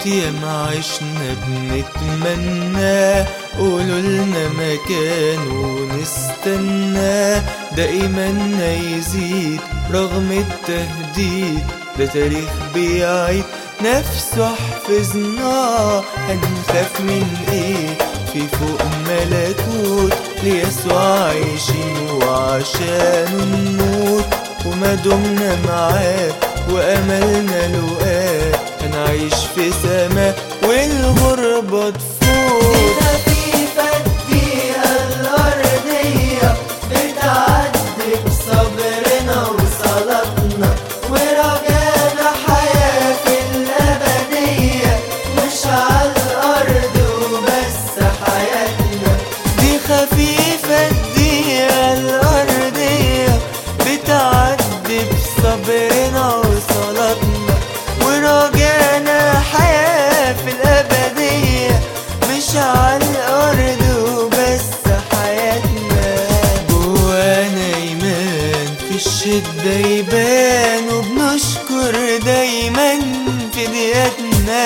ياما عشنا بنتمنى، قولولنا مكان ونستنى، ده إيماننا يزيد رغم التهديد، ده تاريخ بيعيد نفسه حفظناه. هنخاف من ايه؟ في فوق ملكوت ليسوع عايشين وعشانه نموت، وما دمنا معاه وأملنا لقاه، هنعيش في سما والغربة تفوت. خفيفة الدقيقة الأرضية بتعدي بصبرنا وصلاتنا ورجانا، حياة في الأبدية مش على الأرض وبس حياتنا. دي خفيفة الدقيقة الأرضية بتعدي بصبرنا وصلاتنا ورجانا، حياة في الأبدية مش على الأرض وبس حياتنا. جوانا إيمان في الشدة يبان، وبنشكر دايما في دياتنا.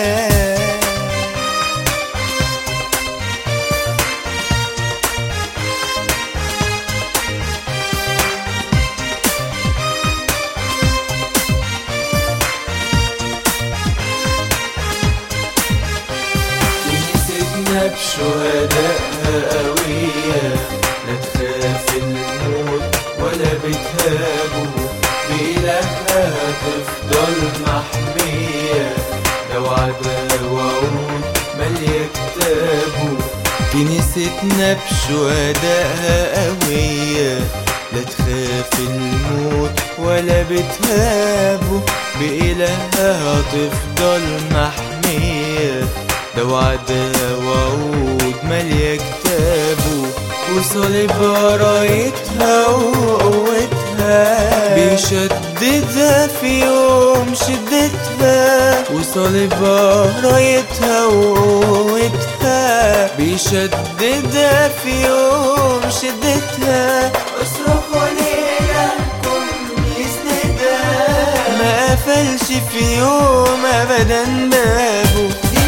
بشهدائها قوية، لا تخاف الموت ولا بتهابه، بإلهها هتفضل محمية، ده وعدها وعود مالية كتابه. كنيستنا بشهدائها قوية، لا تخاف الموت ولا بتهابه، بإلهها هتفضل محمية، ده وعدها وعود مالية كتابه. وصليبها رايتها وقوتها، بيشددها في يوم شدتها. وصليبها رايتها وقوتها، بيشددها في يوم شدتها. اصرخوا لإلهكم يسندها، ما قفلش في يوم أبدا بابه.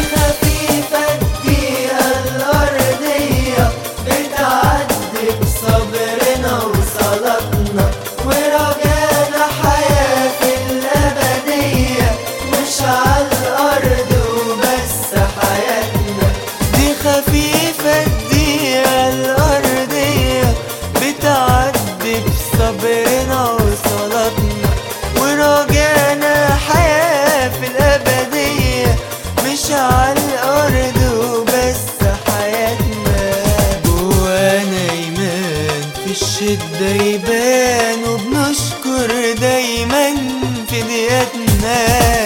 صبرنا وصلاتنا ورجانا، حياة في الأبدية مش على الأرض وبس حياتنا. دي خفيفة الدقيقة الأرضية بتعدي بصبرنا وصلاتنا ورجانا، حياة في الأبدية مش على الأرض وبس حياتنا. جوانا إيمان في الشدة يبان، وبنشكر دايما في دياتنا.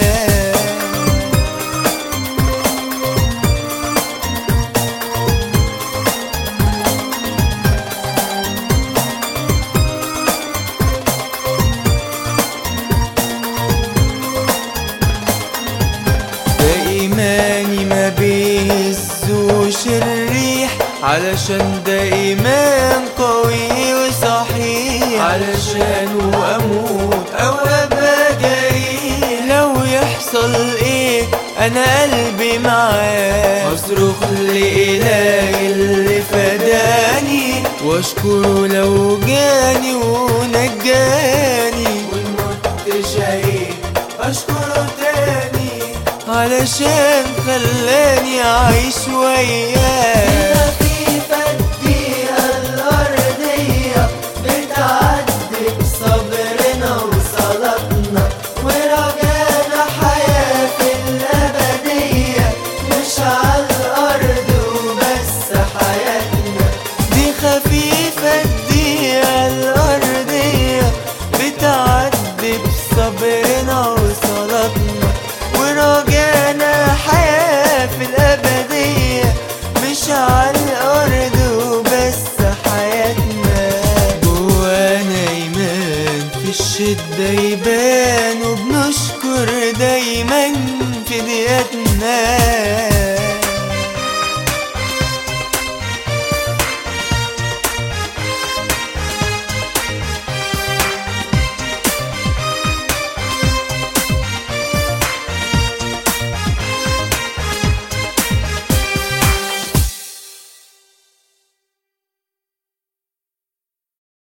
ده إيماني ما بيهزوش الريح، علشان ده إيمان قوي وصحيح، علشانه أموت أو أبقى جريح. لو يحصل إيه أنا قلبي معاه، أصرخ لإلهي اللي فداني، وأشكره لو جاني ونجاني. والموت شهيد أشكره تاني، علشان خلاني أعيش وياه.